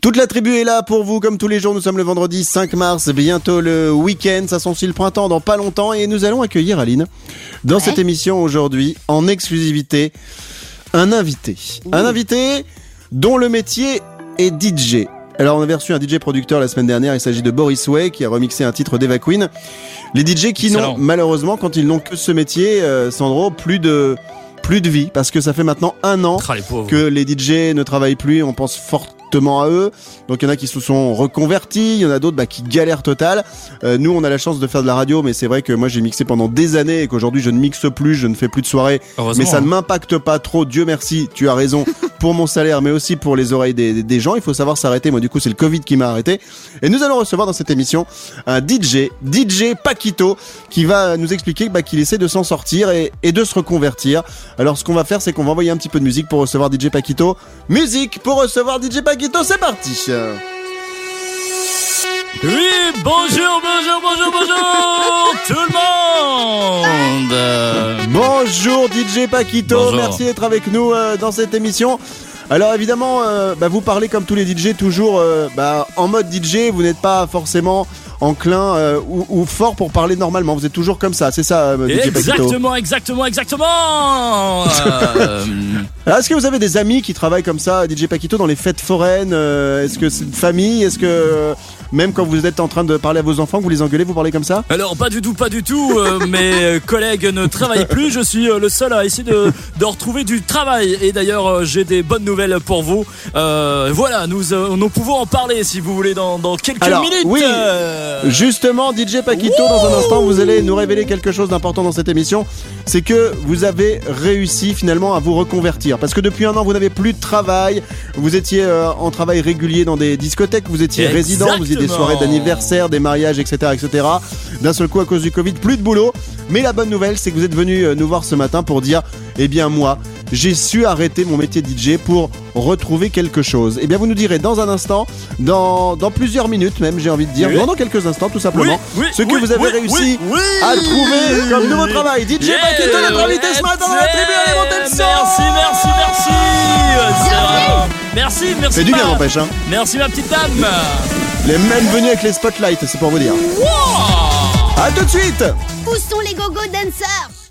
Toute la tribu est là pour vous, comme tous les jours. Nous sommes le vendredi 5 mars, bientôt le week-end. Ça sent le printemps dans pas longtemps. Et nous allons accueillir Aline dans cette émission aujourd'hui, en exclusivité, un invité. Un invité dont le métier est DJ. Alors, on avait reçu un DJ producteur la semaine dernière. Il s'agit de Boris Way, qui a remixé un titre d'Eva Queen. Les DJ qui n'ont, malheureusement, quand ils n'ont que ce métier, Sandro, plus de vie. Parce que ça fait maintenant 1 an que les DJ ne travaillent plus. On pense fortement à eux. Donc il y en a qui se sont reconvertis, il y en a d'autres qui galèrent total. Nous on a la chance de faire de la radio, mais c'est vrai que moi j'ai mixé pendant des années et qu'aujourd'hui je ne mixe plus, je ne fais plus de soirées. Mais ça ne m'impacte pas trop, Dieu merci, tu as raison, pour mon salaire mais aussi pour les oreilles des gens. Il faut savoir s'arrêter, moi du coup c'est le Covid qui m'a arrêté. Et nous allons recevoir dans cette émission un DJ Paquito, qui va nous expliquer qu'il essaie de s'en sortir et de se reconvertir. Alors ce qu'on va faire, c'est qu'on va envoyer un petit peu de musique pour recevoir DJ Paquito. Musique pour recevoir DJ Paquito, c'est parti. Oui, bonjour tout le monde. Bonjour DJ Paquito, bonjour. Merci d'être avec nous dans cette émission. Alors évidemment, vous parlez comme tous les DJ toujours en mode DJ, vous n'êtes pas forcément enclin ou fort pour parler normalement, vous êtes toujours comme ça, c'est ça DJ Paquito? Exactement. Alors, est-ce que vous avez des amis qui travaillent comme ça, DJ Paquito, dans les fêtes foraines? Est-ce que c'est une famille? Est-ce que même quand vous êtes en train de parler à vos enfants, que vous les engueulez, vous parlez comme ça? Alors pas du tout. Mes collègues ne travaillent plus. Je suis le seul à essayer de retrouver du travail. Et d'ailleurs, j'ai des bonnes nouvelles pour vous. Voilà, nous pouvons en parler si vous voulez dans quelques minutes. Oui, justement, DJ Paquito, dans un instant, vous allez nous révéler quelque chose d'important dans cette émission. C'est que vous avez réussi finalement à vous reconvertir. Parce que depuis 1 an, vous n'avez plus de travail. Vous étiez en travail régulier dans des discothèques. Vous étiez résident. Vous faisiez des soirées d'anniversaire, des mariages, etc., etc. D'un seul coup, à cause du Covid, plus de boulot. Mais la bonne nouvelle, c'est que vous êtes venu nous voir ce matin pour dire, moi, j'ai su arrêter mon métier de DJ pour retrouver quelque chose. Eh bien, vous nous direz dans un instant, dans plusieurs minutes même, j'ai envie de dire, dans quelques instants tout simplement, ce que vous avez réussi à trouver comme nouveau travail. DJ Paquito, notre invité ce matin dans la tribu, allez monter le son. Merci. C'est du bien, n'empêche. Merci ma petite dame. Les mêmes venus avec les spotlights, c'est pour vous dire. Wow. À tout de suite. Où sont les gogo dancers?